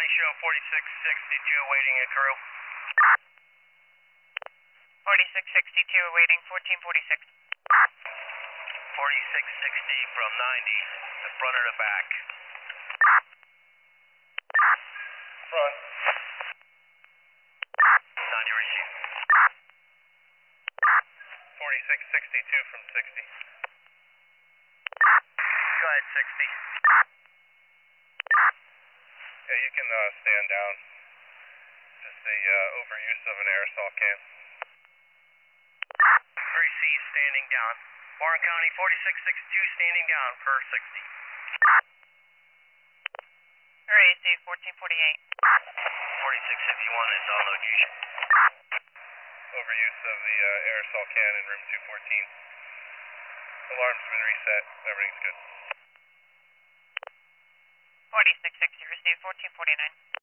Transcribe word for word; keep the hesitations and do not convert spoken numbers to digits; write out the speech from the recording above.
show forty-six sixty-two awaiting a crew. forty-six sixty-two awaiting fourteen forty-six. forty-six sixty from ninety, the front or the back? Front. ninety receive. forty-six sixty-two from sixty. Go ahead, sixty. Yeah, you can uh, stand down. Just the uh, overuse of an aerosol can. Receive, standing down. Warren County, forty-six sixty-two, standing down per sixty. Receive fourteen forty-eight. forty-six fifty-one is on location. Overuse of the uh, aerosol can in room two fourteen. Alarm's been reset. Everything's good. forty-six sixty, receive fourteen forty-nine.